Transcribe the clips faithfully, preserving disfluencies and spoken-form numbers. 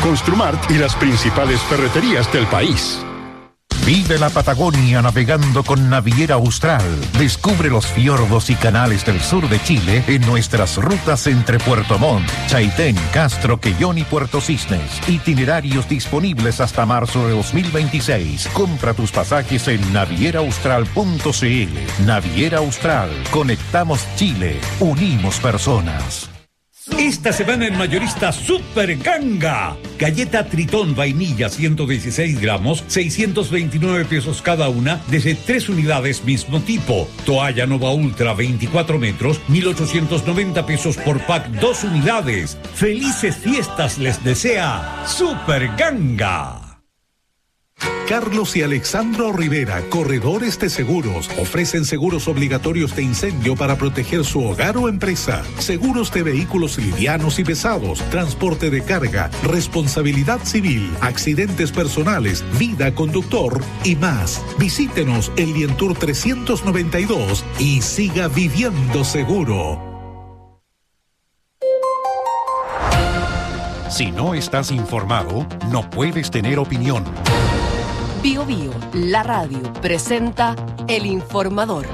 Construmart y las principales ferreterías del país. Vive la Patagonia navegando con Naviera Austral. Descubre los fiordos y canales del sur de Chile en nuestras rutas entre Puerto Montt, Chaitén, Castro, Quellón y Puerto Cisnes. Itinerarios disponibles hasta marzo de dos mil veintiséis. Compra tus pasajes en naviera austral punto c l. Naviera Austral. Conectamos Chile. Unimos personas. Esta semana en Mayorista Super Ganga. Galleta Tritón vainilla ciento dieciséis gramos, seiscientos veintinueve pesos cada una, desde tres unidades mismo tipo. Toalla Nova Ultra veinticuatro metros, mil ochocientos noventa pesos por pack, dos unidades. Felices fiestas les desea Super Ganga. Carlos y Alexandro Rivera, corredores de seguros, ofrecen seguros obligatorios de incendio para proteger su hogar o empresa, seguros de vehículos livianos y pesados, transporte de carga, responsabilidad civil, accidentes personales, vida conductor y más. Visítenos en Lientour trescientos noventa y dos y siga viviendo seguro. Si no estás informado, no puedes tener opinión. Bio Bio, la radio, presenta El Informador.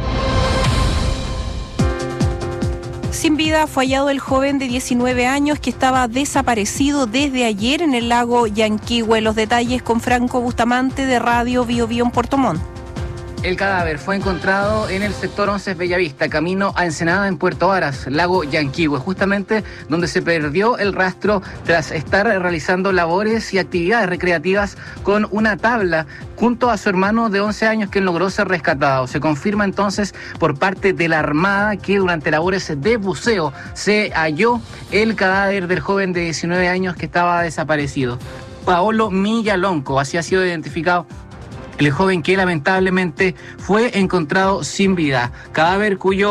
Sin vida fue hallado el joven de diecinueve años que estaba desaparecido desde ayer en el lago Yanquihue. Los detalles con Franco Bustamante de Radio Bio Bio en Puerto Montt. El cadáver fue encontrado en el sector once Bellavista, camino a Ensenada en Puerto Varas, lago Yanquihue, justamente donde se perdió el rastro tras estar realizando labores y actividades recreativas con una tabla junto a su hermano de once años, quien logró ser rescatado. Se confirma entonces por parte de la Armada que durante labores de buceo se halló el cadáver del joven de diecinueve años que estaba desaparecido. Paolo Millalonco, así ha sido identificado el joven que lamentablemente fue encontrado sin vida. Cadáver cuyo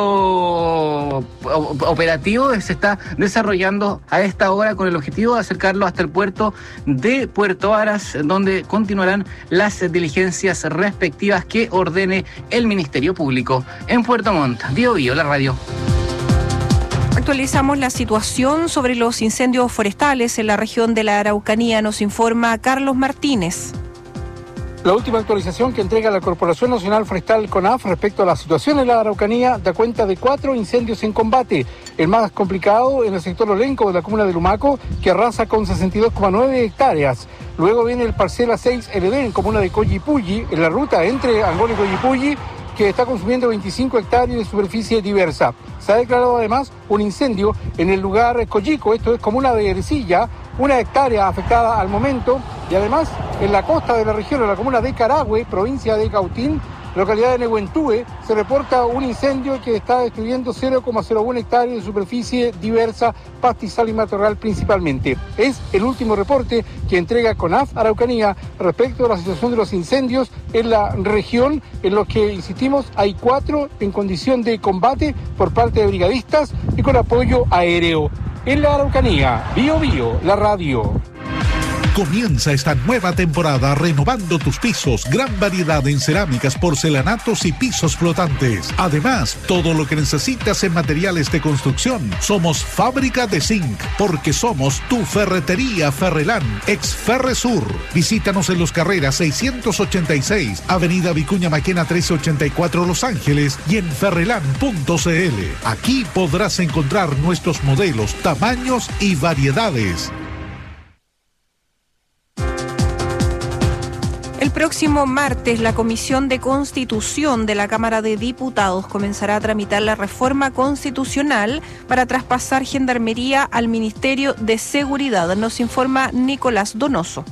operativo se está desarrollando a esta hora con el objetivo de acercarlo hasta el puerto de Puerto Varas, donde continuarán las diligencias respectivas que ordene el Ministerio Público. En Puerto Montt, Bio Bio, la radio. Actualizamos la situación sobre los incendios forestales en la región de la Araucanía. Nos informa Carlos Martínez. La última actualización que entrega la Corporación Nacional Forestal CONAF respecto a la situación en la Araucanía da cuenta de cuatro incendios en combate. El más complicado en el sector Olenco de la comuna de Lumaco, que arrasa con sesenta y dos coma nueve hectáreas. Luego viene el Parcela seis L D en comuna de Collipulli, en la ruta entre Angol y Collipulli, que está consumiendo veinticinco hectáreas de superficie diversa. Se ha declarado además un incendio en el lugar Collico, esto es comuna de Ercilla, una hectárea afectada al momento, y además en la costa de la región, en la comuna de Carahue, provincia de Cautín, localidad de Nehuentúe, se reporta un incendio que está destruyendo cero coma cero uno hectáreas de superficie diversa, pastizal y matorral principalmente. Es el último reporte que entrega CONAF Araucanía respecto a la situación de los incendios en la región, en los que, insistimos, hay cuatro en condición de combate por parte de brigadistas y con apoyo aéreo. En la Araucanía, Bio Bio, la radio. Comienza esta nueva temporada renovando tus pisos, gran variedad en cerámicas, porcelanatos y pisos flotantes. Además, todo lo que necesitas en materiales de construcción. Somos Fábrica de Zinc, porque somos tu ferretería Ferrelán, ex Ferresur. Visítanos en Los Carreras seiscientos ochenta y seis, Avenida Vicuña Maquena trece ochenta y cuatro, Los Ángeles, y en ferrelán punto c l. Aquí podrás encontrar nuestros modelos, tamaños y variedades. El próximo martes, la Comisión de Constitución de la Cámara de Diputados comenzará a tramitar la reforma constitucional para traspasar Gendarmería al Ministerio de Seguridad. Nos informa Nicolás Donoso.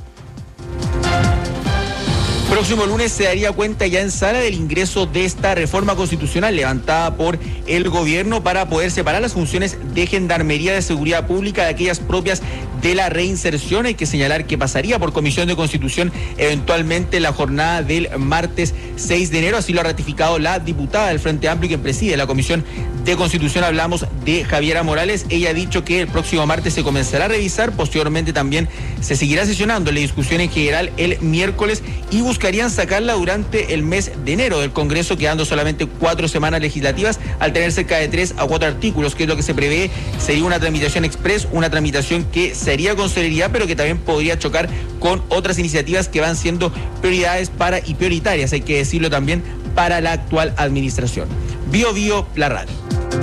Próximo lunes se daría cuenta ya en sala del ingreso de esta reforma constitucional levantada por el gobierno para poder separar las funciones de Gendarmería de Seguridad Pública de aquellas propias de la reinserción. Hay que señalar que pasaría por Comisión de Constitución eventualmente la jornada del martes seis de enero, así lo ha ratificado la diputada del Frente Amplio quien preside la Comisión de Constitución. Hablamos de Javiera Morales. Ella ha dicho que el próximo martes se comenzará a revisar, posteriormente también se seguirá sesionando la discusión en general el miércoles y buscará buscarían sacarla durante el mes de enero del Congreso, quedando solamente cuatro semanas legislativas, al tener cerca de tres a cuatro artículos, que es lo que se prevé. Sería una tramitación express, una tramitación que sería con celeridad, pero que también podría chocar con otras iniciativas que van siendo prioridades para y prioritarias, hay que decirlo también, para la actual administración. Bio Bio, la radio.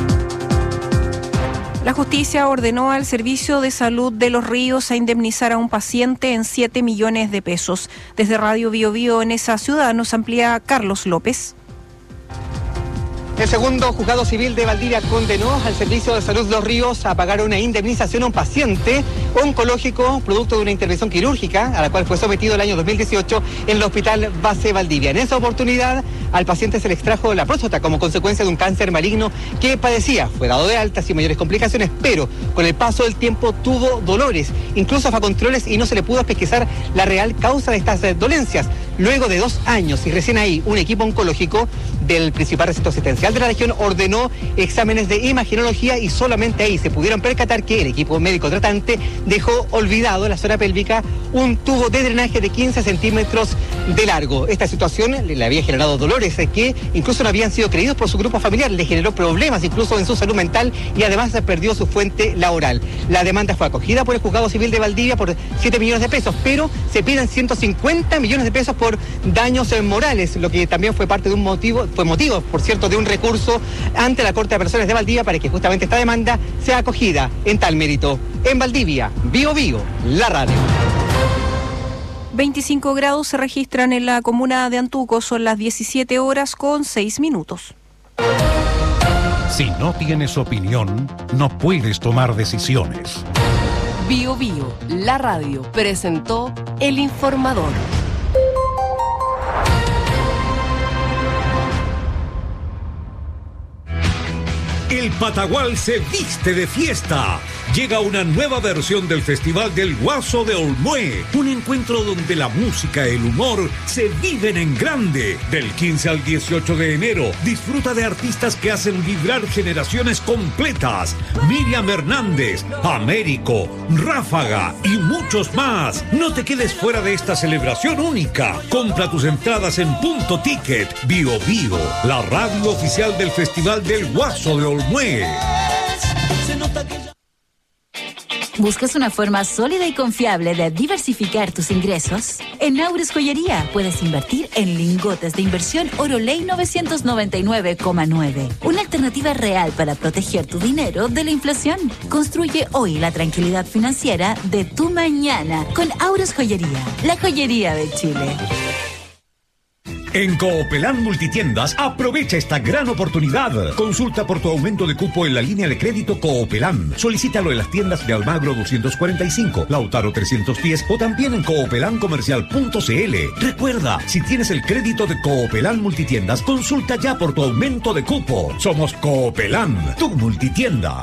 La justicia ordenó al Servicio de Salud de Los Ríos a indemnizar a un paciente en siete millones de pesos. Desde Radio Bio Bio en esa ciudad nos amplía Carlos López. El segundo juzgado civil de Valdivia condenó al Servicio de Salud Los Ríos a pagar una indemnización a un paciente oncológico producto de una intervención quirúrgica a la cual fue sometido el año dos mil dieciocho en el Hospital Base Valdivia. En esa oportunidad al paciente se le extrajo la próstata como consecuencia de un cáncer maligno que padecía. Fue dado de alta sin mayores complicaciones, pero con el paso del tiempo tuvo dolores, incluso fue a controles y no se le pudo pesquisar la real causa de estas dolencias. Luego de dos años y recién ahí un equipo oncológico del principal recinto asistencial de la región ordenó exámenes de imagenología y solamente ahí se pudieron percatar que el equipo médico tratante dejó olvidado en la zona pélvica un tubo de drenaje de quince centímetros de largo. Esta situación le había generado dolores que incluso no habían sido creídos por su grupo familiar, le generó problemas incluso en su salud mental y además perdió su fuente laboral. La demanda fue acogida por el Juzgado Civil de Valdivia por siete millones de pesos, pero se piden ciento cincuenta millones de pesos por daños morales, lo que también fue parte de un motivo, fue motivo, por cierto, de un recurso ante la Corte de Apelaciones de Valdivia para que justamente esta demanda sea acogida en tal mérito. En Valdivia, Bio Bio, la radio. veinticinco grados se registran en la comuna de Antuco, son las diecisiete horas con seis minutos. Si no tienes opinión, no puedes tomar decisiones. Bio Bio, la radio, presentó El Informador. El Patagual se viste de fiesta. Llega una nueva versión del Festival del Guaso de Olmué, un encuentro donde la música y el humor se viven en grande. Del quince al dieciocho de enero, disfruta de artistas que hacen vibrar generaciones completas. Miriam Hernández, Américo, Ráfaga y muchos más. No te quedes fuera de esta celebración única. Compra tus entradas en Punto Ticket. Bio Bio, la radio oficial del Festival del Guaso de Olmué. ¿Buscas una forma sólida y confiable de diversificar tus ingresos? En Aures Joyería puedes invertir en lingotes de inversión Oroley novecientos noventa y nueve coma nueve. Una alternativa real para proteger tu dinero de la inflación. Construye hoy la tranquilidad financiera de tu mañana con Aures Joyería, la joyería de Chile. En Coopelán Multitiendas, aprovecha esta gran oportunidad. Consulta por tu aumento de cupo en la línea de crédito Coopelán. Solicítalo en las tiendas de Almagro doscientos cuarenta y cinco, Lautaro trescientos diez o también en coopelan comercial punto c l. Recuerda, si tienes el crédito de Coopelán Multitiendas, consulta ya por tu aumento de cupo. Somos Coopelán, tu multitienda.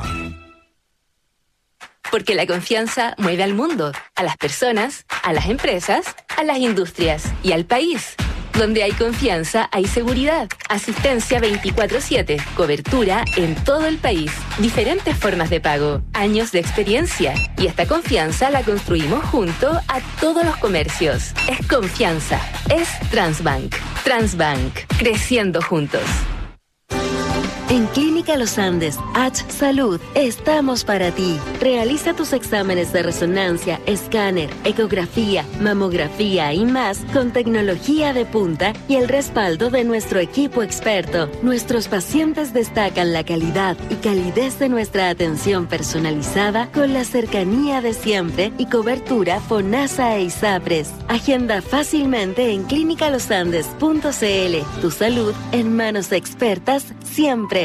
Porque la confianza mueve al mundo, a las personas, a las empresas, a las industrias y al país. Donde hay confianza, hay seguridad. Asistencia veinticuatro siete. Cobertura en todo el país. Diferentes formas de pago. Años de experiencia. Y esta confianza la construimos junto a todos los comercios. Es confianza. Es Transbank. Transbank. Creciendo juntos. En Clínica Los Andes, H Salud, estamos para ti. Realiza tus exámenes de resonancia, escáner, ecografía, mamografía y más con tecnología de punta y el respaldo de nuestro equipo experto. Nuestros pacientes destacan la calidad y calidez de nuestra atención personalizada con la cercanía de siempre y cobertura FONASA e ISAPRES. Agenda fácilmente en clínica los andes punto c l. Tu salud en manos expertas siempre.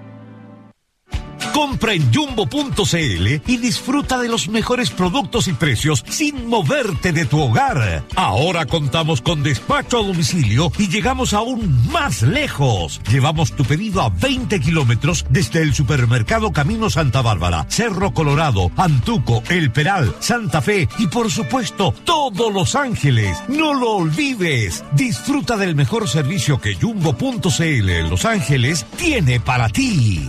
Compra en jumbo punto c l y disfruta de los mejores productos y precios sin moverte de tu hogar. Ahora contamos con despacho a domicilio y llegamos aún más lejos. Llevamos tu pedido a veinte kilómetros desde el supermercado Camino Santa Bárbara, Cerro Colorado, Antuco, El Peral, Santa Fe y por supuesto todo Los Ángeles. No lo olvides. Disfruta del mejor servicio que jumbo punto c l en Los Ángeles tiene para ti.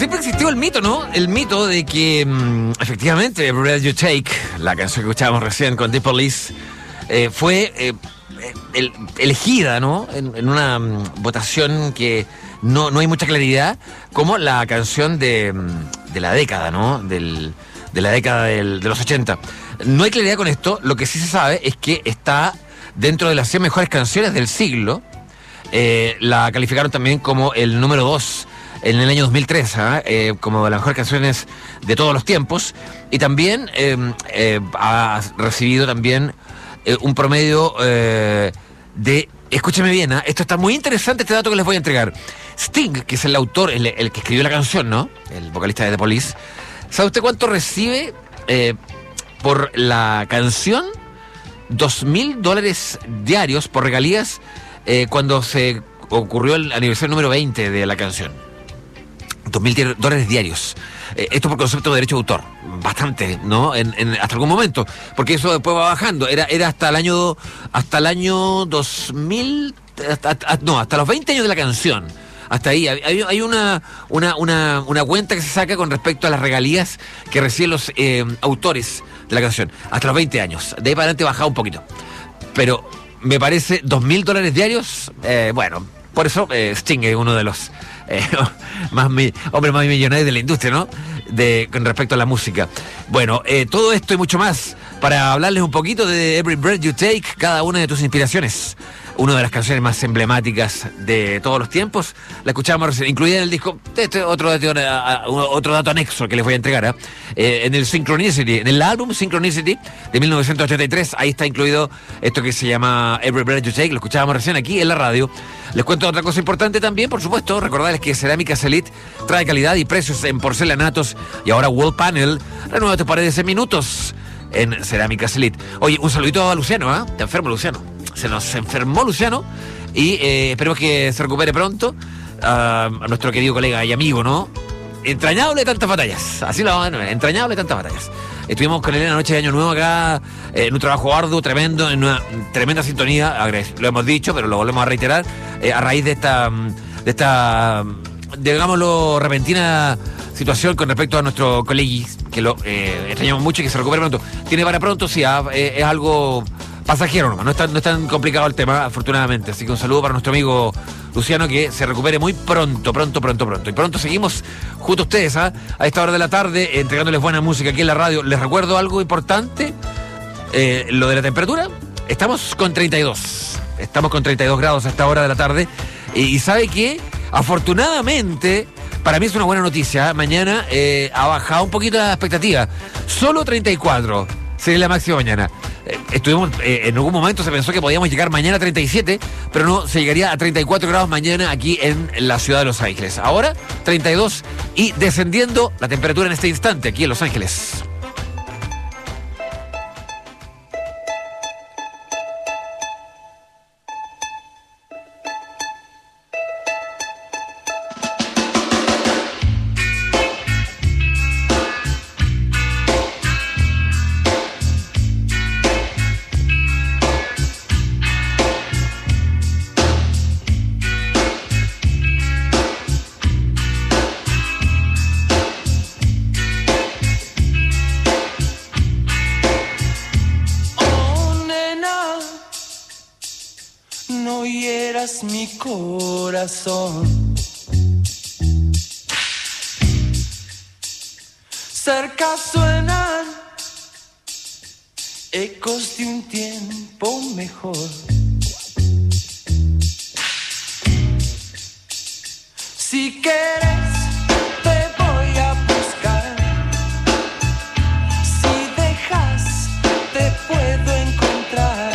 siempre existió el mito, ¿no? El mito de que, mmm, efectivamente, Every Breath You Take, la canción que escuchábamos recién con The Police, eh, fue eh, el, elegida, ¿no? En, en una um, votación que no, no hay mucha claridad, como la canción de, de la década, ¿no? Del, de la década del, de los ochenta. No hay claridad con esto. Lo que sí se sabe es que está dentro de las cien mejores canciones del siglo. Eh, la calificaron también como el número dos en el año dos mil tres, ¿eh? Eh, como de las mejores canciones de todos los tiempos. Y también eh, eh, ha recibido también eh, un promedio eh, de... Escúcheme bien, ¿eh? Esto está muy interesante, este dato que les voy a entregar. Sting, que es el autor, el, el que escribió la canción, ¿no? El vocalista de The Police. ¿Sabe usted cuánto recibe eh, por la canción? Dos mil dólares diarios por regalías eh, cuando se ocurrió el aniversario número veinte de la canción. Dos mil dólares diarios. Eh, esto por concepto de derecho de autor. Bastante, ¿no? En, en, hasta algún momento. Porque eso después va bajando. Era, era hasta el año hasta el año dos mil... Hasta, hasta, no, hasta los veinte años de la canción. Hasta ahí. Hay, hay una, una, una, una cuenta que se saca con respecto a las regalías que reciben los eh, autores de la canción. Hasta los veinte años. De ahí para adelante bajaba un poquito. Pero me parece dos mil dólares diarios. Eh, bueno, por eso eh, Sting es uno de los eh, más mi, hombres más millonarios de la industria, ¿no? De, con respecto a la música. Bueno, eh, todo esto y mucho más para hablarles un poquito de Every Breath You Take, cada una de tus inspiraciones. Una de las canciones más emblemáticas de todos los tiempos. La escuchábamos recién, incluida en el disco. Este otro dato, otro dato anexo que les voy a entregar, ¿eh? Eh, en el Synchronicity, en el álbum Synchronicity de mil novecientos ochenta y tres. Ahí está incluido esto que se llama Every Breath You Take. Lo escuchábamos recién aquí en la radio. Les cuento otra cosa importante también, por supuesto. Recordarles que Cerámicas Elite trae calidad y precios en porcelanatos. Y ahora Wall Panel renueva tus paredes en minutos en Cerámicas Elite. Oye, un saludito a Luciano, ¿ah? ¿eh? Te enfermo, Luciano. Se nos enfermó Luciano y eh, esperemos que se recupere pronto. Uh, a nuestro querido colega y amigo, ¿no? Entrañable tantas batallas. Así lo van, entrañable tantas batallas. Estuvimos con él en la noche de Año Nuevo acá, eh, en un trabajo arduo, tremendo, en una tremenda sintonía. Lo hemos dicho, pero lo volvemos a reiterar. Eh, a raíz de esta, de esta, digámoslo, repentina situación con respecto a nuestro colegui, que lo eh, extrañamos mucho y que se recupere pronto. Tiene para pronto, sí, eh, es algo pasajero nomás, no es, tan, no es tan complicado el tema, afortunadamente. Así que un saludo para nuestro amigo Luciano, que se recupere muy pronto, pronto, pronto, pronto. Y pronto seguimos junto a ustedes, ¿eh? A esta hora de la tarde, entregándoles buena música aquí en la radio. Les recuerdo algo importante, eh, lo de la temperatura. Estamos con treinta y dos. Estamos con treinta y dos grados a esta hora de la tarde. Y, y ¿sabe qué? Afortunadamente, para mí es una buena noticia, ¿eh? Mañana eh, ha bajado un poquito la expectativa. Solo treinta y cuatro sería la máxima mañana. Eh, estuvimos, eh, en algún momento se pensó que podíamos llegar mañana a treinta y siete, pero no, se llegaría a treinta y cuatro grados mañana aquí en la ciudad de Los Ángeles. Ahora, treinta y dos y descendiendo la temperatura en este instante aquí en Los Ángeles. Mi corazón, cerca suenan ecos de un tiempo mejor. Si quieres te voy a buscar, si dejas te puedo encontrar.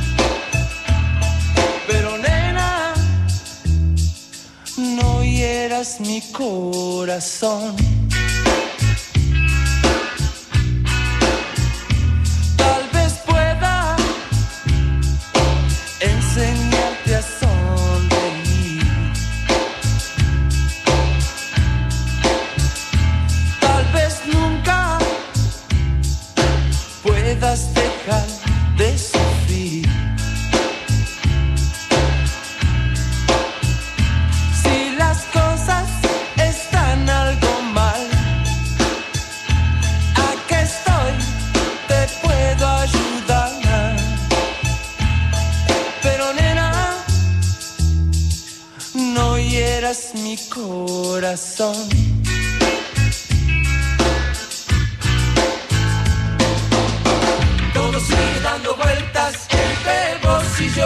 Mi corazón, tal vez pueda enseñarte a sonreír, tal vez nunca puedas dejar de sufrir. Algo hieras mi corazón. Todo sigue dando vueltas entre vos y yo.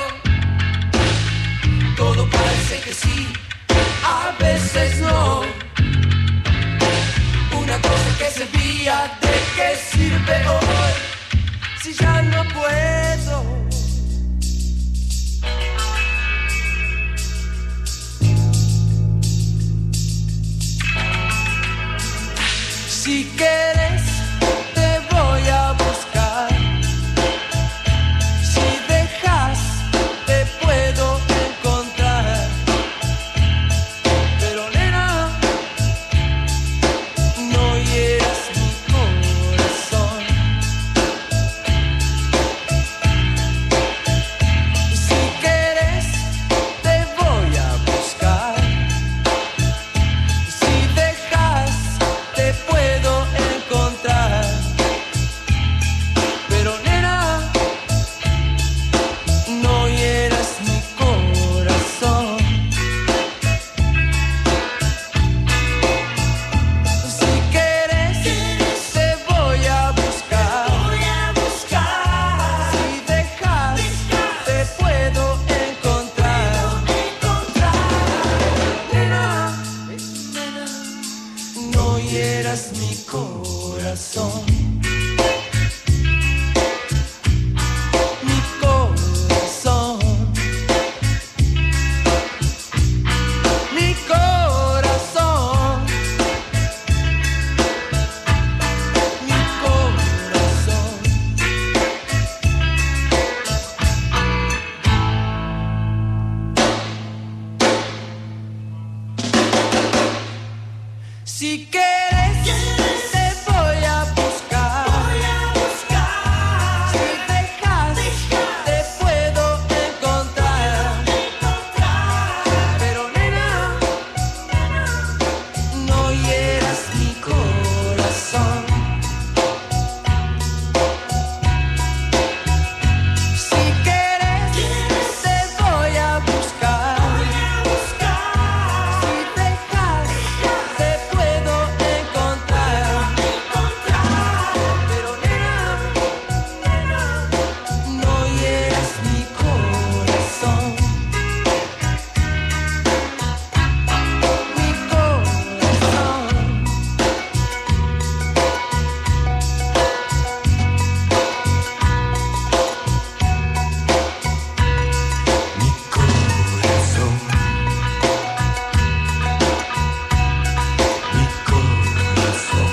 Todo parece que sí, a veces no. Una cosa que servía, ¿de qué sirve hoy? Si ya no puedo. Si quieres, te voy a buscar. Si dejas, te puedo encontrar. Pero nena, no hieras mi corazón. Si quieres, te voy a buscar. Si dejas, te puedo encontrar. Pero nena, no hieras mi corazón. Si quieres, te voy a buscar. Si dejas, te puedo encontrar. Nena, no hieras mi corazón. Mi corazón. Mi corazón. Mi corazón. Si quieres, te voy a buscar. Si dejas, te puedo encontrar. Pero nena, no hieras mi corazón. Si quieres, te voy a buscar. Si dejas, te puedo encontrar. Pero nena, no hieras mi corazón. Mi corazón. Mi corazón. Mi corazón.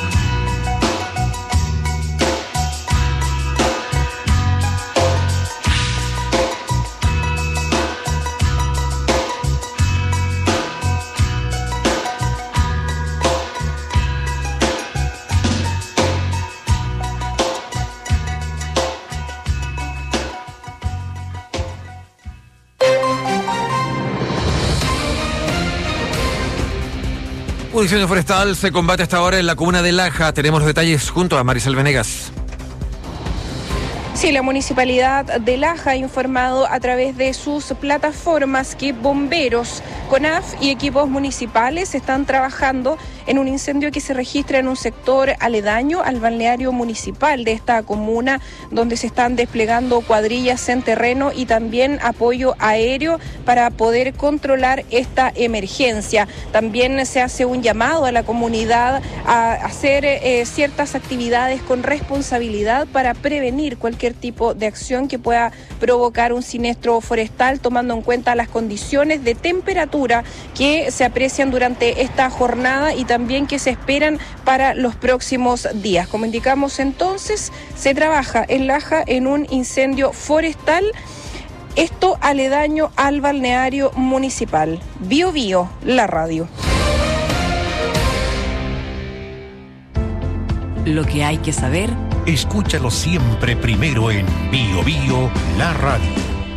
Un incendio forestal se combate hasta ahora en la comuna de Laja. Tenemos los detalles junto a Marisol Venegas. Sí, la Municipalidad de Laja ha informado a través de sus plataformas que bomberos, CONAF y equipos municipales están trabajando en un incendio que se registra en un sector aledaño al balneario municipal de esta comuna, donde se están desplegando cuadrillas en terreno y también apoyo aéreo para poder controlar esta emergencia. También se hace un llamado a la comunidad a hacer eh, ciertas actividades con responsabilidad para prevenir cualquier tipo de acción que pueda provocar un siniestro forestal, tomando en cuenta las condiciones de temperatura que se aprecian durante esta jornada y también que se esperan para los próximos días. Como indicamos entonces, se trabaja en Laja en un incendio forestal, esto aledaño al balneario municipal. Bio Bio, la radio. Lo que hay que saber. Escúchalo siempre primero en Bio Bio, la radio.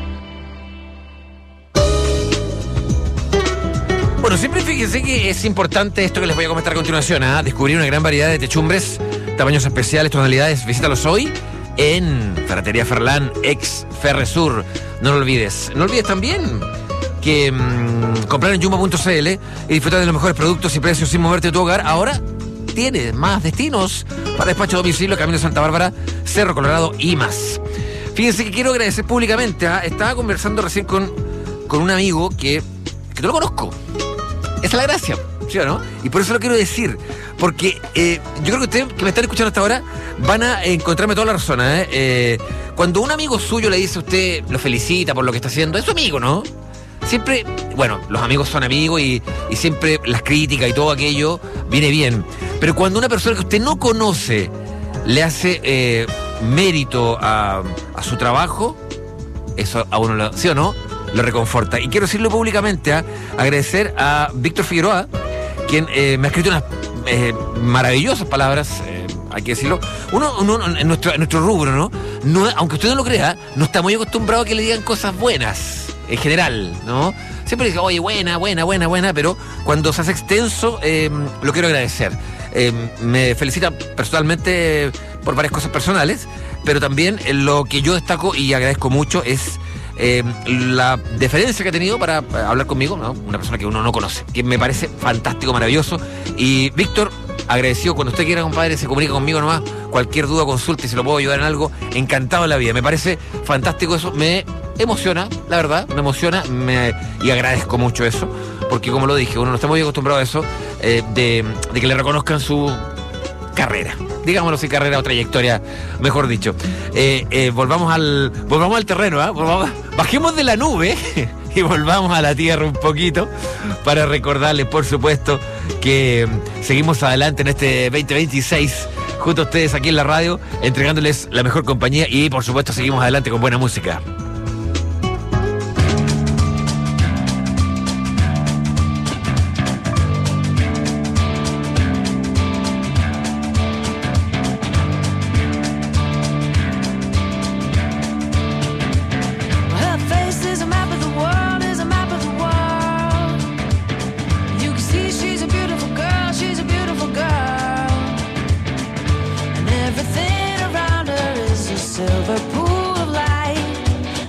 Bueno, siempre fíjense que es importante esto que les voy a comentar a continuación, ¿eh? Descubrir una gran variedad de techumbres, tamaños especiales, tonalidades. Visítalos hoy en Ferretería Ferlán, ex Ferresur. No lo olvides. No olvides también que mmm, comprar en Jumbo punto c l y disfrutar de los mejores productos y precios sin moverte de tu hogar, ahora tiene más destinos para despacho a domicilio, Camino de Santa Bárbara, Cerro Colorado y más. Fíjense que quiero agradecer públicamente. ¿eh? Estaba conversando recién con, con un amigo que, que no lo conozco. Esa es la gracia, ¿sí o no? Y por eso lo quiero decir. Porque eh, yo creo que ustedes que me están escuchando hasta ahora van a encontrarme toda la razón. ¿eh? Eh, cuando un amigo suyo le dice a usted, lo felicita por lo que está haciendo, es su amigo, ¿no? Siempre, bueno, los amigos son amigos y, y siempre las críticas y todo aquello viene bien. Pero cuando una persona que usted no conoce le hace eh, mérito a, a su trabajo, eso a uno, lo, ¿sí o no? Lo reconforta. Y quiero decirlo públicamente, ¿eh? agradecer a Víctor Figueroa, quien eh, me ha escrito unas eh, maravillosas palabras, eh, hay que decirlo. Uno, uno en, nuestro, en nuestro rubro, ¿no? no Aunque usted no lo crea, no está muy acostumbrado a que le digan cosas buenas. En general, ¿no? Siempre dice, oye, buena, buena, buena, buena, pero cuando se hace extenso, eh, lo quiero agradecer. Eh, me felicita personalmente por varias cosas personales, pero también lo que yo destaco y agradezco mucho es eh, la deferencia que ha tenido para hablar conmigo, ¿no? Una persona que uno no conoce, que me parece fantástico, maravilloso. Y Víctor, agradecido, cuando usted quiera, compadre, se comunica conmigo nomás, cualquier duda, consulta y si lo puedo ayudar en algo, encantado de la vida. Me parece fantástico eso, me emociona, la verdad, me emociona me, y agradezco mucho eso, porque como lo dije, uno no está muy acostumbrado a eso, eh, de, de que le reconozcan su carrera, digámoslo así, carrera o trayectoria, mejor dicho. Eh, eh, volvamos al volvamos al terreno, ¿eh? volvamos, bajemos de la nube y volvamos a la tierra un poquito para recordarles, por supuesto, que seguimos adelante en este veinte veintiséis junto a ustedes aquí en la radio, entregándoles la mejor compañía y, por supuesto, seguimos adelante con buena música. Silver pool of light.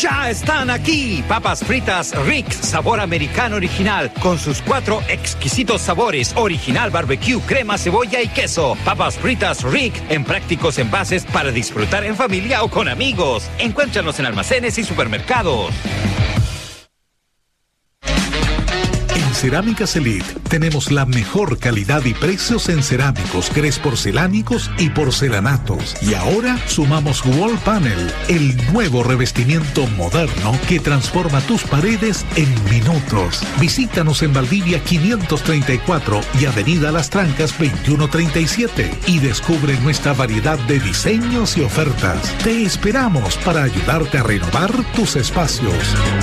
Ya están aquí, papas fritas Rick, sabor americano original, con sus cuatro exquisitos sabores, original barbecue, crema, cebolla y queso. Papas fritas Rick, en prácticos envases para disfrutar en familia o con amigos. Encuéntranos en almacenes y supermercados. Cerámicas Elite tenemos la mejor calidad y precios en cerámicos, grés porcelánicos y porcelanatos. Y ahora sumamos Wall Panel, el nuevo revestimiento moderno que transforma tus paredes en minutos. Visítanos en Valdivia quinientos treinta y cuatro y Avenida Las Trancas veintiuno treinta y siete y descubre nuestra variedad de diseños y ofertas. Te esperamos para ayudarte a renovar tus espacios.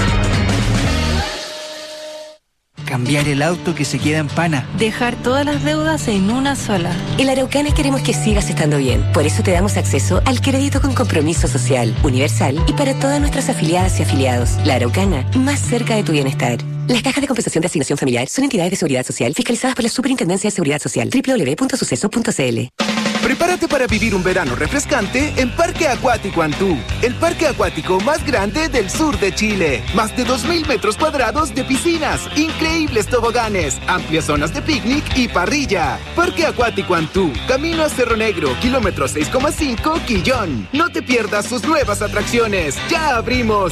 Cambiar el auto que se queda en pana. Dejar todas las deudas en una sola. En Araucana queremos que sigas estando bien. Por eso te damos acceso al crédito con compromiso social, universal y para todas nuestras afiliadas y afiliados. La Araucana, más cerca de tu bienestar. Las cajas de compensación de asignación familiar son entidades de seguridad social fiscalizadas por la Superintendencia de Seguridad Social. doble u doble u doble u punto suceso punto c l. Prepárate para vivir un verano refrescante en Parque Acuático Antú, el parque acuático más grande del sur de Chile. Más de dos mil metros cuadrados de piscinas, increíbles toboganes, amplias zonas de picnic y parrilla. Parque Acuático Antú, camino a Cerro Negro, kilómetro seis coma cinco, Quillón. No te pierdas sus nuevas atracciones. ¡Ya abrimos!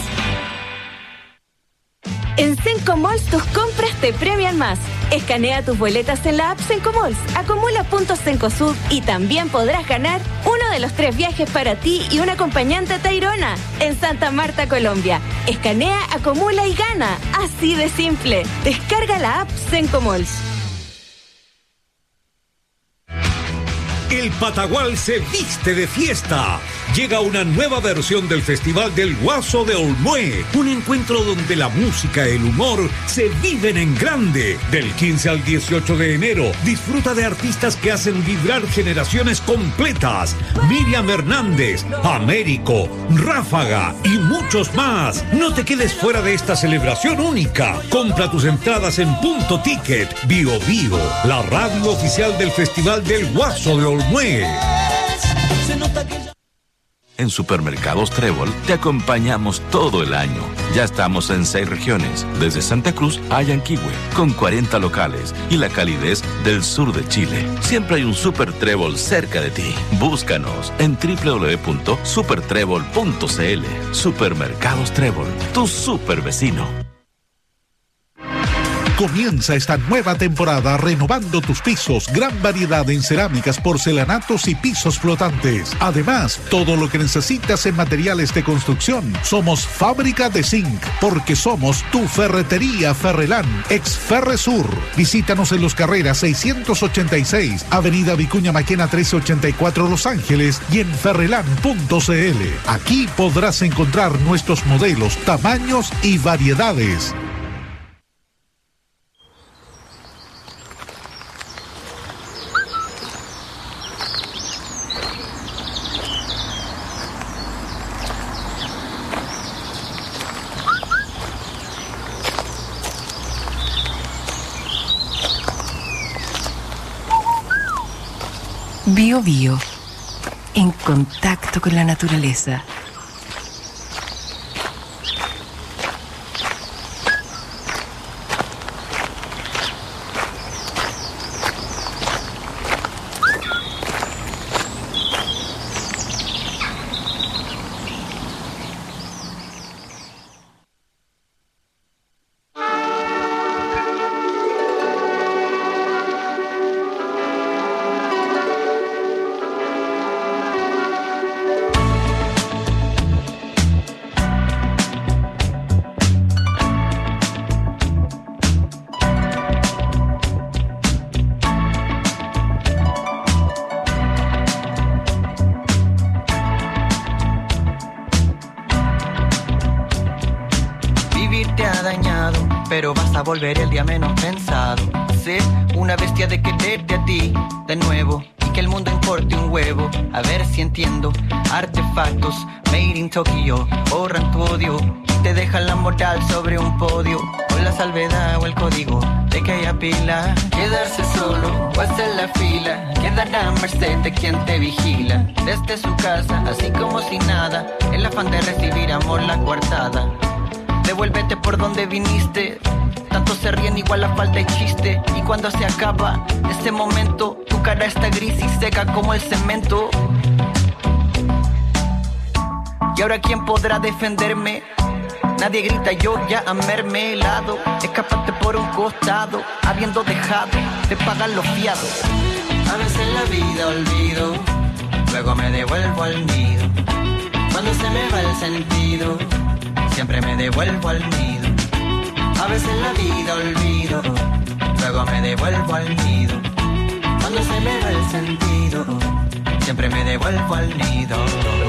En Sencomalls tus compras te premian más. Escanea tus boletas en la app Sencomalls, acumula puntos Cencosud y también podrás ganar uno de los tres viajes para ti y un acompañante a Tayrona en Santa Marta, Colombia. Escanea, acumula y gana. Así de simple. Descarga la app Sencomalls. El Patagual se viste de fiesta. Llega una nueva versión del Festival del Guaso de Olmué. Un encuentro donde la música y el humor se viven en grande. Del quince al dieciocho de enero, disfruta de artistas que hacen vibrar generaciones completas. Miriam Hernández, Américo, Ráfaga y muchos más. No te quedes fuera de esta celebración única. Compra tus entradas en Punto Ticket. Bio Bio, la radio oficial del Festival del Guaso de Olmué. En Supermercados Trébol te acompañamos todo el año. Ya estamos en seis regiones, desde Santa Cruz a Yanquihue, con cuarenta locales y la calidez del sur de Chile. Siempre hay un Super Trébol cerca de ti. Búscanos en doble u doble u doble u punto super trébol punto c l. Supermercados Trébol, tu super vecino. Comienza esta nueva temporada renovando tus pisos. Gran variedad en cerámicas, porcelanatos y pisos flotantes. Además, todo lo que necesitas en materiales de construcción. Somos Fábrica de Zinc, porque somos tu ferretería Ferrelán, ex Ferresur. Visítanos en Los Carreras seiscientos ochenta y seis, Avenida Vicuña Maquena trece ochenta y cuatro, Los Ángeles, y en ferrelán punto c l. Aquí podrás encontrar nuestros modelos, tamaños y variedades. Bio Bio, en contacto con la naturaleza. pero vas a volver el día menos pensado. Sé una bestia de quererte a ti de nuevo y que el mundo importe un huevo. A ver si entiendo. Artefactos made in Tokyo borran tu odio. te dejan la moral sobre un podio, con la salvedad o el código de que haya pila. Quedarse solo o hacer la fila, quedar a merced de quien te vigila. Desde su casa, así como si nada, el afán de recibir amor la coartada. Devuélvete por donde viniste, tanto se ríen igual la falta de chiste. Y cuando se acaba ese momento, tu cara está gris y seca como el cemento. Y ahora ¿quién podrá defenderme? Nadie grita, yo ya a mermelado. Escapaste por un costado, habiendo dejado de pagar los fiados. A veces en la vida olvido, luego me devuelvo al nido. Cuando se me va el sentido, siempre me devuelvo al nido. A veces en la vida olvido, luego me devuelvo al nido. Cuando se me va el sentido, siempre me devuelvo al nido.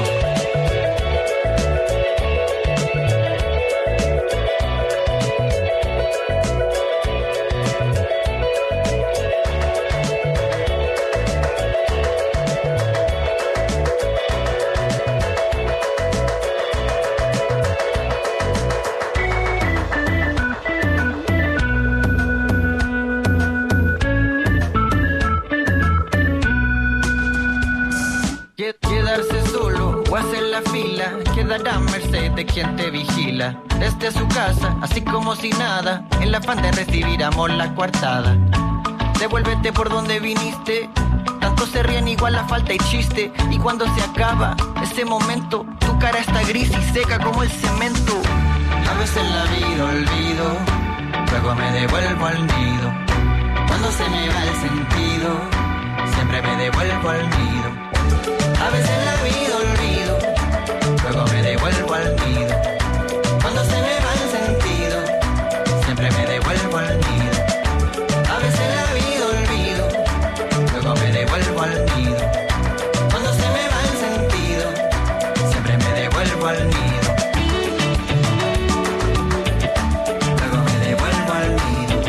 Quedará a merced de quien te vigila. Desde su casa, así como si nada, en la afán de recibir amor la coartada. Devuélvete por donde viniste, tanto se ríen igual la falta y chiste. Y cuando se acaba ese momento, tu cara está gris y seca como el cemento. A veces en la vida olvido, luego me devuelvo al nido. Cuando se me va el sentido, siempre me devuelvo al nido. A veces en la vida olvido, luego me devuelvo al nido. Cuando se me va el sentido, siempre me devuelvo al nido. A veces en la vida olvido, luego me devuelvo al nido. Cuando se me va el sentido, siempre me devuelvo al nido. Luego me devuelvo al nido.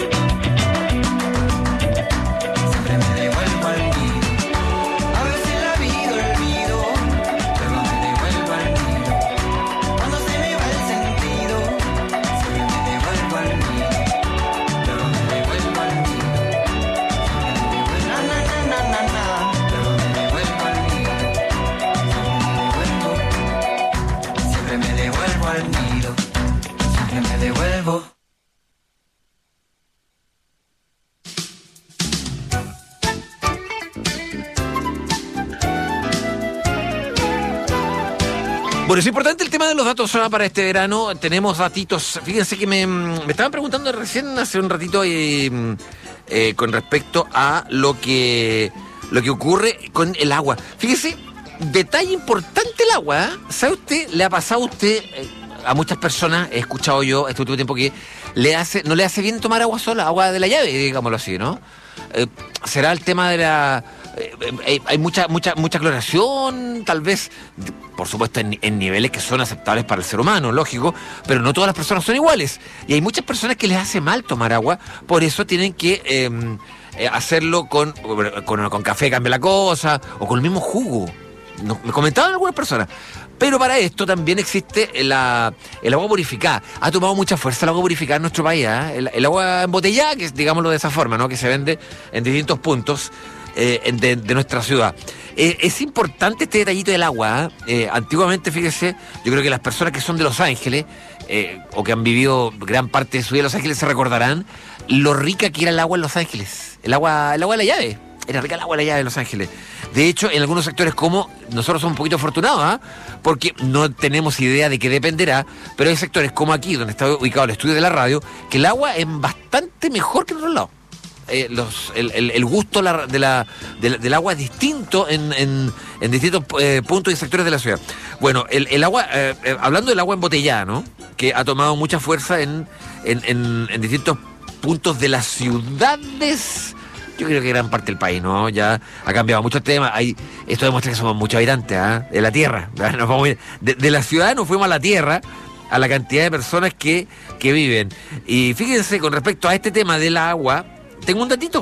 Siempre me devuelvo al nido. A veces en la vida olvido, luego me devuelvo al nido. Cuando se me va el sentido, siempre me devuelvo al nido. Luego me devuelvo al nido. Na, na, na, na, na, na. Luego me devuelvo al nido. Siempre me devuelvo. Siempre me devuelvo al nido. Siempre me devuelvo. Bueno, es importante el tema de los datos ¿no? para este verano. Tenemos datitos. Fíjense que me, me estaban preguntando recién hace un ratito eh, eh, con respecto a lo que, lo que ocurre con el agua. Fíjese, detalle importante el agua. ¿eh? ¿Sabe usted? Le ha pasado a usted, eh, a muchas personas, he escuchado yo este último tiempo que le hace, no le hace bien tomar agua sola, agua de la llave, digámoslo así, ¿no? Eh, ¿Será el tema de la... Eh, hay mucha mucha mucha cloración, tal vez, por supuesto, en, en niveles que son aceptables para el ser humano, lógico, pero no todas las personas son iguales. Y hay muchas personas que les hace mal tomar agua, por eso tienen que eh, eh, hacerlo con, con, con café, cambia la cosa, o con el mismo jugo. No, me comentaban algunas personas. Pero para esto también existe la, el agua purificada. Ha tomado mucha fuerza el agua purificada en nuestro país. ¿eh? El, el agua embotellada, que es, digámoslo de esa forma, ¿no? Que se vende en distintos puntos eh, de, de nuestra ciudad. Eh, es importante este detallito del agua. ¿eh? Eh, antiguamente, fíjese, yo creo que las personas que son de Los Ángeles, eh, o que han vivido gran parte de su vida en Los Ángeles, se recordarán lo rica que era el agua en Los Ángeles. El agua, el agua de la llave. Era rica el agua de la llave de Los Ángeles. De hecho, en algunos sectores como nosotros somos un poquito afortunados, ¿eh? porque no tenemos idea de qué dependerá, pero hay sectores como aquí, donde está ubicado el estudio de la radio, que el agua es bastante mejor que en otros lados. Eh, los, el, el, el gusto la, de la, de la, del agua es distinto en, en, en distintos eh, puntos y sectores de la ciudad. Bueno, el, el agua, eh, eh, hablando del agua embotellada, ¿no? Que ha tomado mucha fuerza en, en, en, en distintos puntos de las ciudades. Yo creo que gran parte del país, ¿no? Ya ha cambiado mucho el tema. Hay, esto demuestra que somos muchos habitantes, ¿eh? De la tierra. Nos vamos a ir, de, de la ciudad nos fuimos a la tierra, a la cantidad de personas que, que viven. Y fíjense, con respecto a este tema del agua, tengo un datito.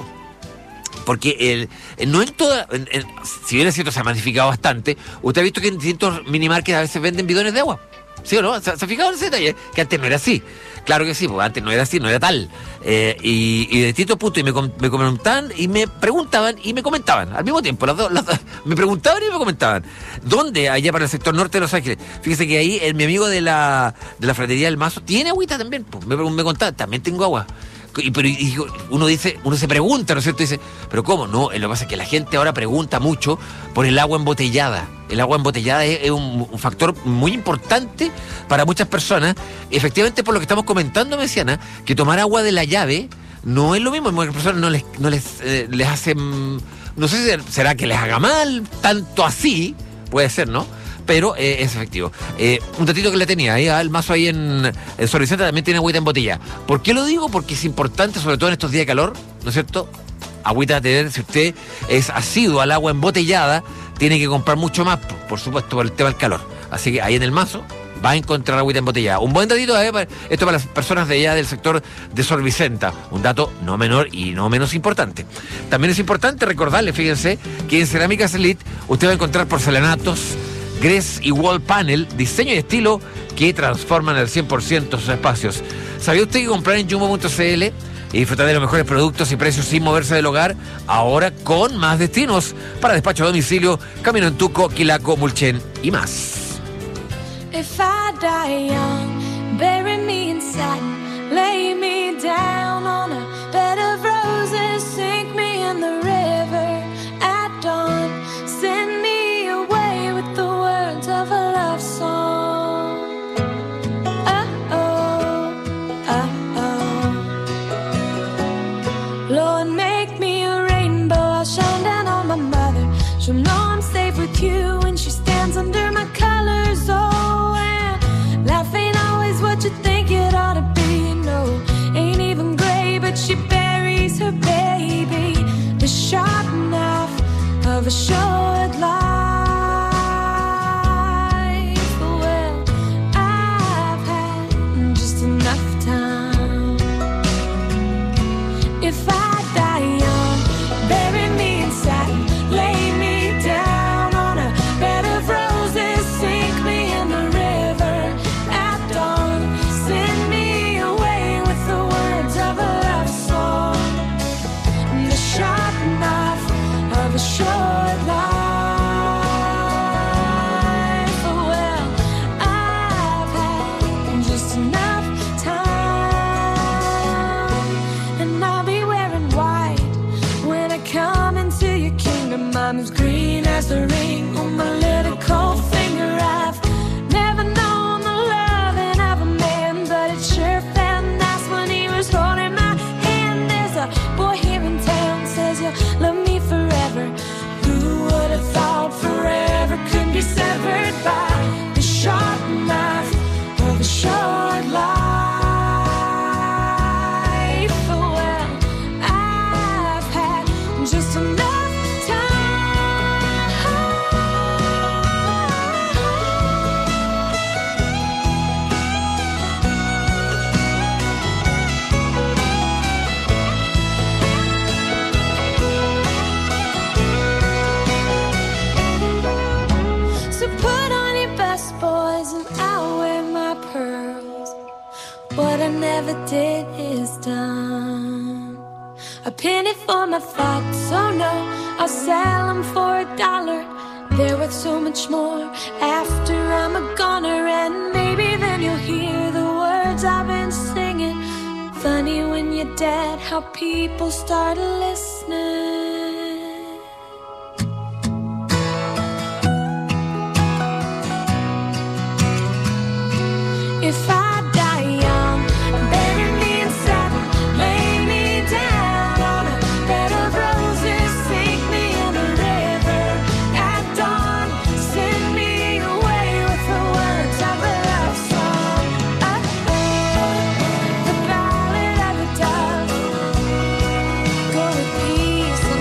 Porque el, no en toda, en, en, si bien es cierto, se ha masificado bastante, usted ha visto que en distintos minimarkets a veces venden bidones de agua. ¿Sí o no? ¿Se, se ha fijado en ese detalle? Que antes no era así. Claro que sí, porque antes no era así, no era tal. Eh, y, y de distintos puntos, y me, me comentaban y me preguntaban y me comentaban al mismo tiempo. Las dos, las dos, me preguntaban y me comentaban. ¿Dónde? Allá para el sector norte de Los Ángeles. Fíjese que ahí el, mi amigo de la, de la fratería del Mazo tiene agüita también. Pues. Me, me contaba, también tengo agua. Y, pero y uno dice, uno se pregunta, ¿no es cierto? Dice, ¿pero cómo? No, lo que pasa es que la gente ahora pregunta mucho por el agua embotellada. El agua embotellada es, es un, un factor muy importante para muchas personas. Efectivamente, por lo que estamos comentando, me decían, ¿eh? que tomar agua de la llave no es lo mismo. Muchas personas no les, no les, eh, les hacen, no sé si será que les haga mal, tanto así, puede ser, ¿no? Pero eh, es efectivo. Eh, un datito que le tenía, ¿eh? el Mazo ahí en, en Sor Vicenta también tiene agüita en botella. ¿Por qué lo digo? Porque es importante, sobre todo en estos días de calor, ¿no es cierto? Agüita a tener, si usted es asiduo al agua embotellada, tiene que comprar mucho más, por, por supuesto, por el tema del calor. Así que ahí en el Mazo va a encontrar agüita embotellada. Un buen datito, ¿eh? Esto para las personas de allá del sector de Sor Vicenta. Un dato no menor y no menos importante. También es importante recordarle, fíjense, que en Cerámicas Elite usted va a encontrar porcelanatos, Gres y Wall Panel, diseño y estilo que transforman al cien por ciento sus espacios. ¿Sabía usted que comprar en jumbo punto c l y disfrutar de los mejores productos y precios sin moverse del hogar? Ahora con más destinos para despacho a domicilio, Camino en Tuco, Quilaco, Mulchen y más. If I die young, bury me in satin, lay me down on a bed of roses, sink me in the river at dawn, send me away with the words of a love song. Oh-oh, oh-oh. Lord, make me a rainbow, I'll shine down on my mother. She'll know I'm safe with you when she stands under my colors. Oh, and life ain't always what you think it ought to be. No, ain't even gray, but she buries her baby. The sharp knife of a short life. Well, I've had just enough time. If I die young, bury me in satin, lay me down on a bed of roses, sink me in the river at dawn, send me away with the words of a love song. The sharp knife of a short life. Well, I've had just enough time, and I'll be wearing white when I come into your kingdom. I'm as green as the ring on my little cold finger. I've never known the loving of a man, but it sure felt nice when he was holding my hand. There's a boy here in town says you'll love me forever. Who would have thought forever could be severed by the sharp knife of a short life? Well, I've had just enough So put on your best boys and I'll wear my pearls. What I never did is done. A penny for my thoughts, oh no, I'll sell them for a dollar. They're worth so much more after I'm a goner. And maybe then you'll hear the words I've been singing. Funny when you're dead, how people start listening. If I die young, bury me in satin, lay me down on a bed of roses, sink me in the river at dawn, send me away with the words of a love song. Oh, the ballad of the dove, go with peace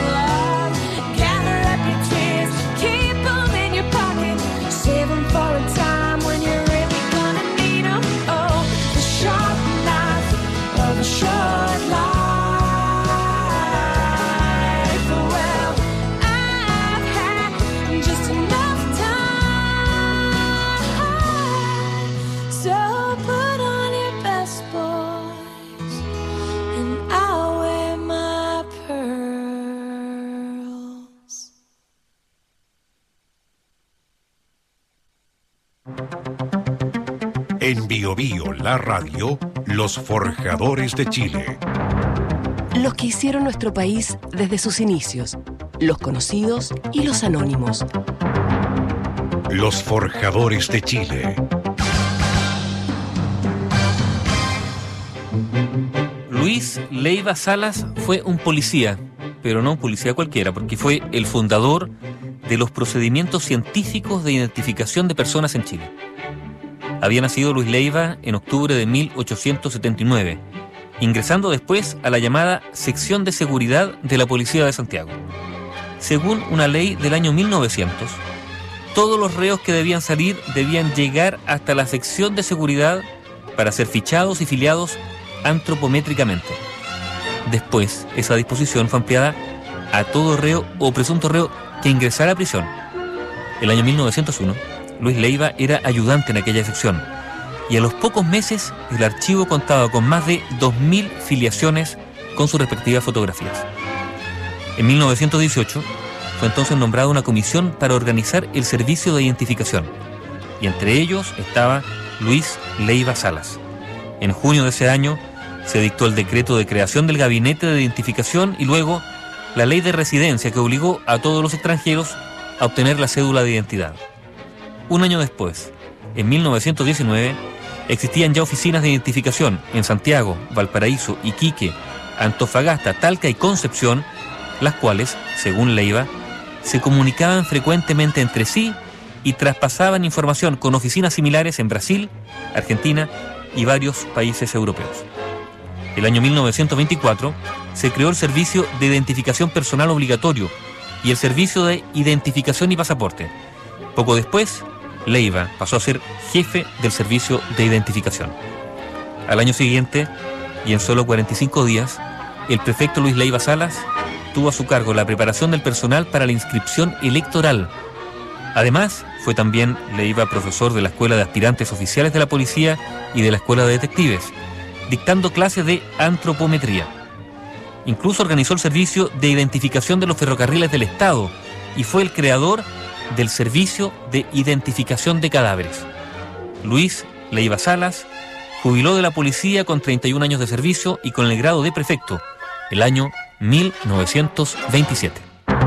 En Bio Bio, la radio, los forjadores de Chile. Los que hicieron nuestro país desde sus inicios, los conocidos y los anónimos. Los forjadores de Chile. Luis Leiva Salas fue un policía, pero no un policía cualquiera, porque fue el fundador de los procedimientos científicos de identificación de personas en Chile. Había nacido Luis Leiva en octubre de mil ochocientos setenta y nueve, ingresando después a la llamada Sección de Seguridad de la Policía de Santiago. Según una ley del año mil novecientos, todos los reos que debían salir debían llegar hasta la Sección de Seguridad para ser fichados y filiados antropométricamente. Después, esa disposición fue ampliada a todo reo o presunto reo que ingresara a prisión. El año mil novecientos uno, Luis Leiva era ayudante en aquella sección, y a los pocos meses el archivo contaba con más de dos mil filiaciones con sus respectivas fotografías. En mil novecientos dieciocho fue entonces nombrada una comisión para organizar el servicio de identificación, y entre ellos estaba Luis Leiva Salas. En junio de ese año se dictó el decreto de creación del Gabinete de Identificación y luego la ley de residencia que obligó a todos los extranjeros a obtener la cédula de identidad. Un año después, en mil novecientos diecinueve, existían ya oficinas de identificación en Santiago, Valparaíso, Iquique, Antofagasta, Talca y Concepción, las cuales, según Leiva, se comunicaban frecuentemente entre sí y traspasaban información con oficinas similares en Brasil, Argentina y varios países europeos. El año mil novecientos veinticuatro se creó el Servicio de Identificación Personal Obligatorio y el Servicio de Identificación y Pasaporte. Poco después, Leiva pasó a ser jefe del Servicio de Identificación. Al año siguiente, y en solo cuarenta y cinco días, el prefecto Luis Leiva Salas tuvo a su cargo la preparación del personal para la inscripción electoral. Además, fue también Leiva profesor de la Escuela de Aspirantes Oficiales de la Policía y de la Escuela de Detectives, dictando clases de antropometría. Incluso organizó el servicio de identificación de los ferrocarriles del Estado y fue el creador del Servicio de Identificación de Cadáveres. Luis Leiva Salas jubiló de la policía con treinta y un años de servicio y con el grado de prefecto el año mil novecientos veintisiete.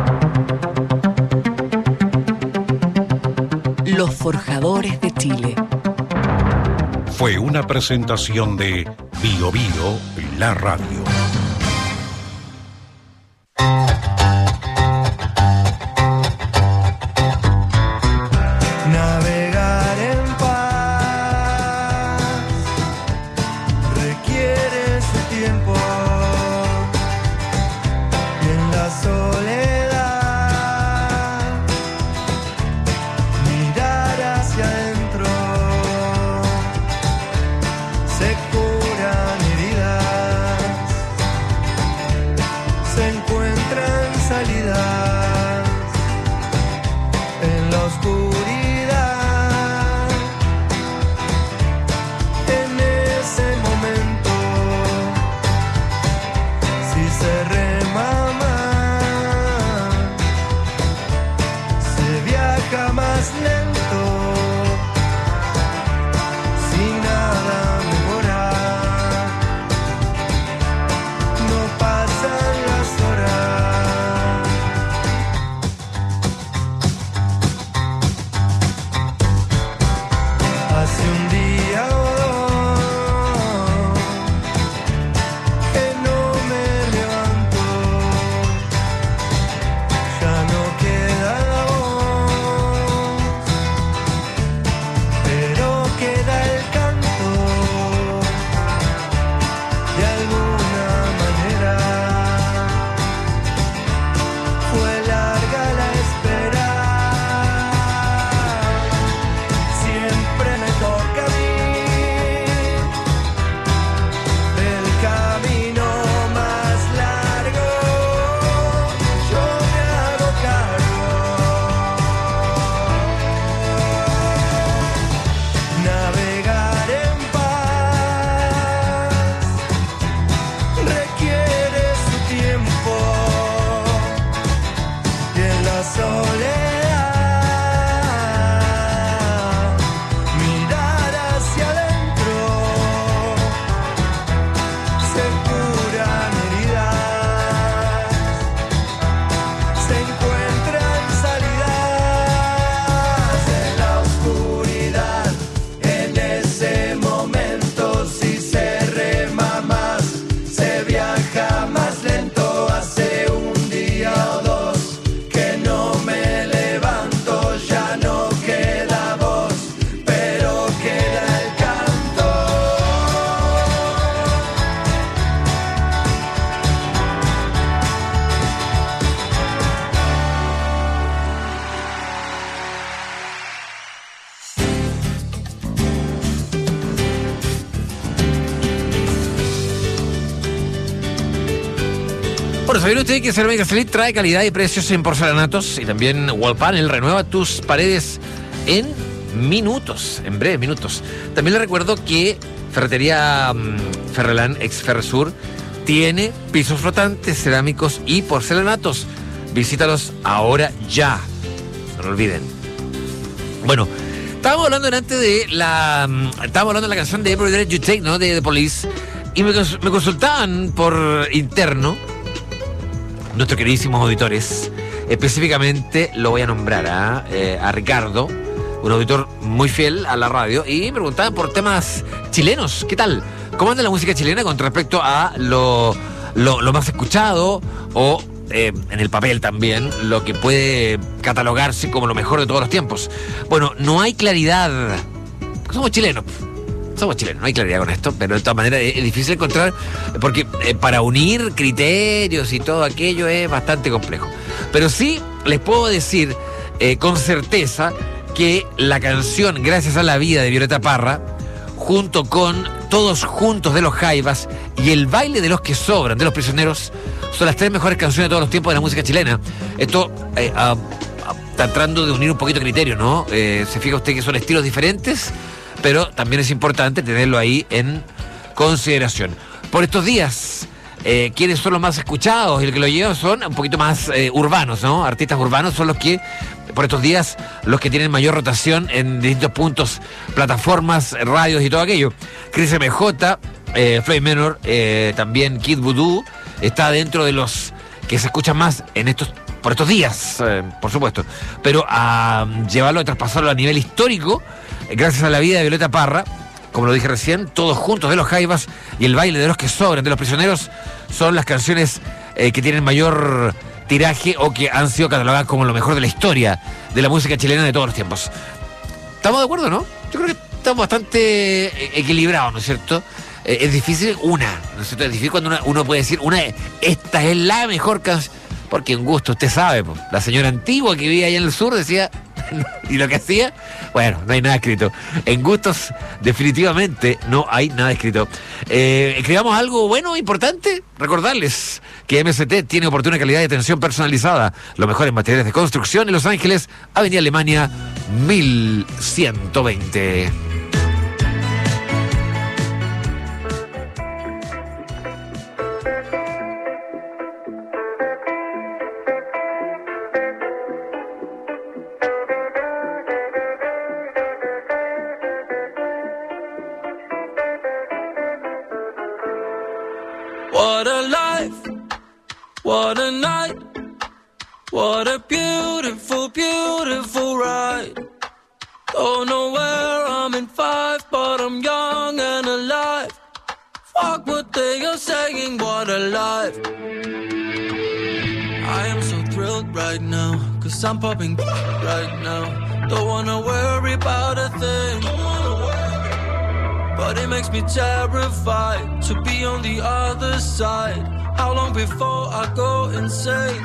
Los forjadores de Chile. Fue una presentación de Bio Bio, la radio. Navegar en paz requiere su tiempo y en la soledad mirar hacia adentro se curan heridas, se encuentran salidas en la oscuridad. Más lento, sin nada mejorar, no pasan las horas. Hace un día o dos que no me levanto, ya no queda Siempre me toca a mí. Bueno, ¿sabían ustedes que Cerámica Elite trae calidad y precios en porcelanatos? Y también Wallpanel renueva tus paredes en minutos, en breves minutos. También les recuerdo que Ferretería um, Ferrelán, ex Ferresur, tiene pisos flotantes, cerámicos y porcelanatos. Visítalos ahora ya. No lo olviden. Bueno, estábamos hablando antes de la... Um, estábamos hablando de la canción de Every Breath You Take, ¿no? De The Police. Y me, me consultaban por interno nuestros queridísimos auditores. Específicamente lo voy a nombrar ¿eh? Eh, a Ricardo, un auditor muy fiel a la radio, y me preguntaban por temas chilenos. ¿Qué tal? ¿Cómo anda la música chilena con respecto a lo, lo, lo más escuchado o eh, en el papel también, lo que puede catalogarse como lo mejor de todos los tiempos? Bueno, no hay claridad. Somos chilenos. Somos chilenos, no hay claridad con esto, pero de todas maneras es difícil encontrar, porque eh, para unir criterios y todo aquello es bastante complejo. Pero sí les puedo decir eh, con certeza que la canción Gracias a la Vida de Violeta Parra, junto con Todos Juntos de los Jaivas y El Baile de los que Sobran de Los Prisioneros, son las tres mejores canciones de todos los tiempos de la música chilena. Esto eh, uh, uh, tratando de unir un poquito criterio, ¿no? Eh, se fija usted que son estilos diferentes, pero también es importante tenerlo ahí en consideración. Por estos días, eh, ¿quiénes son los más escuchados? Y el que lo llevan son un poquito más eh, urbanos, ¿no? Artistas urbanos son los que, por estos días, los que tienen mayor rotación en distintos puntos, plataformas, radios y todo aquello. Chris M J, eh, Floyd Menor, eh, también Kid Voodoo, está dentro de los que se escuchan más en estos por estos días, eh, por supuesto. Pero a llevarlo, a traspasarlo a nivel histórico, Gracias a la Vida de Violeta Parra, como lo dije recién, Todos Juntos de los Jaivas y El Baile de los que Sobran de Los Prisioneros son las canciones eh, que tienen mayor tiraje o que han sido catalogadas como lo mejor de la historia de la música chilena de todos los tiempos. ¿Estamos de acuerdo, no? Yo creo que estamos bastante equilibrados, ¿no es cierto? Eh, es difícil una, ¿no es cierto? Es difícil cuando una, uno puede decir, una, esta es la mejor canción, porque en gusto, usted sabe, po, la señora antigua que vivía allá en el sur decía... y lo que hacía, bueno, no hay nada escrito. En gustos, definitivamente no hay nada escrito. Eh, escribamos algo bueno, importante. Recordarles que M S T tiene oportuna calidad de atención personalizada. Lo mejor en materiales de construcción en Los Ángeles, Avenida Alemania, mil ciento veinte. What a life, what a night, what a beautiful, beautiful ride. Don't know where I'm in five, but I'm young and alive. Fuck what they are saying, what a life. I am so thrilled right now, cause I'm popping right now. Don't wanna worry about a thing, but it makes me terrified to be on the other side. How long before I go insane?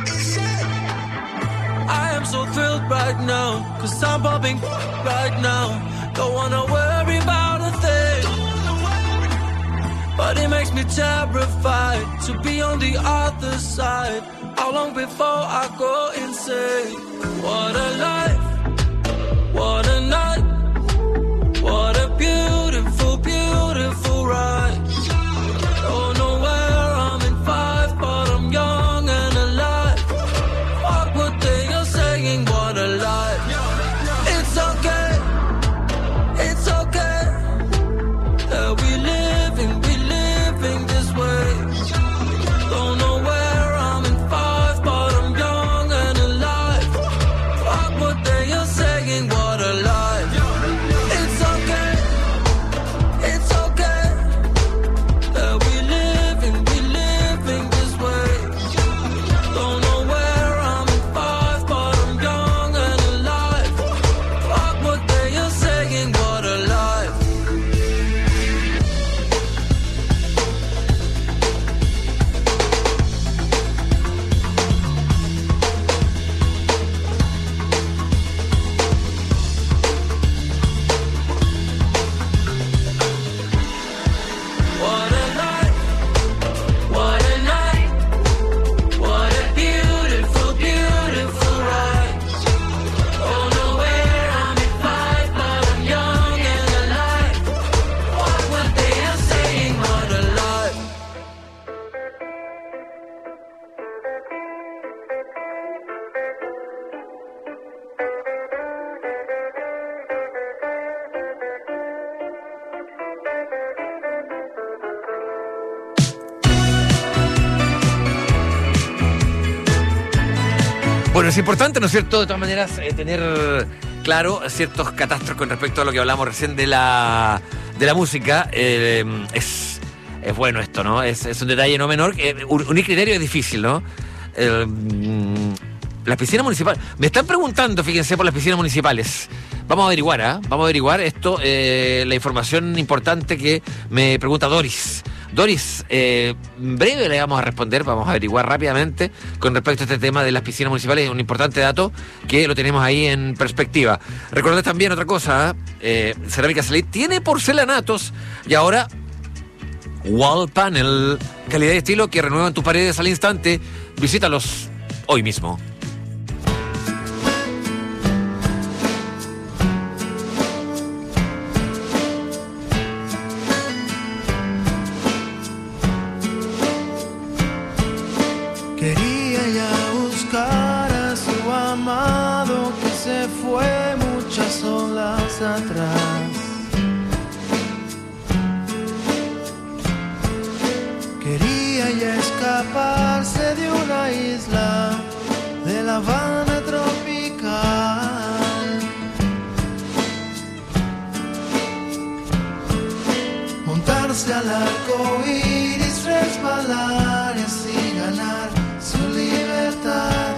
I am so thrilled right now, cause I'm popping right now. Don't wanna worry about a thing, but it makes me terrified to be on the other side. How long before I go insane? What a life, what a night, what a beautiful, beautiful ride. Don't know where I'm in five, but I'm young and alive. Fuck what they are saying, what a life. It's okay, it's okay that we living, we living this way. Don't know where I'm in five, but I'm young and alive. Fuck what they are saying, what a life. Bueno, es importante, ¿no es cierto?, de todas maneras, eh, tener claro ciertos catastros con respecto a lo que hablamos recién de la, de la música. Eh, es, es bueno esto, ¿no? Es, es un detalle no menor. Eh, un, un criterio es difícil, ¿no? Eh, las piscinas municipales. Me están preguntando, fíjense, por las piscinas municipales. Vamos a averiguar, ¿ah? ¿eh? Vamos a averiguar esto, eh, la información importante que me pregunta Doris. Doris, eh, breve le vamos a responder, vamos a averiguar rápidamente con respecto a este tema de las piscinas municipales, un importante dato que lo tenemos ahí en perspectiva. Recordad también otra cosa, eh, Cerámica Salit tiene porcelanatos y ahora Wall Panel, calidad y estilo que renuevan tus paredes al instante. Visítalos hoy mismo. Quería ya buscar a su amado que se fue muchas olas atrás. Quería ya escaparse de una isla de La Habana tropical. Montarse al arco iris, resbalar y así ganar su libertad.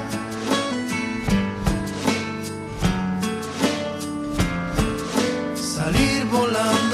Salir volando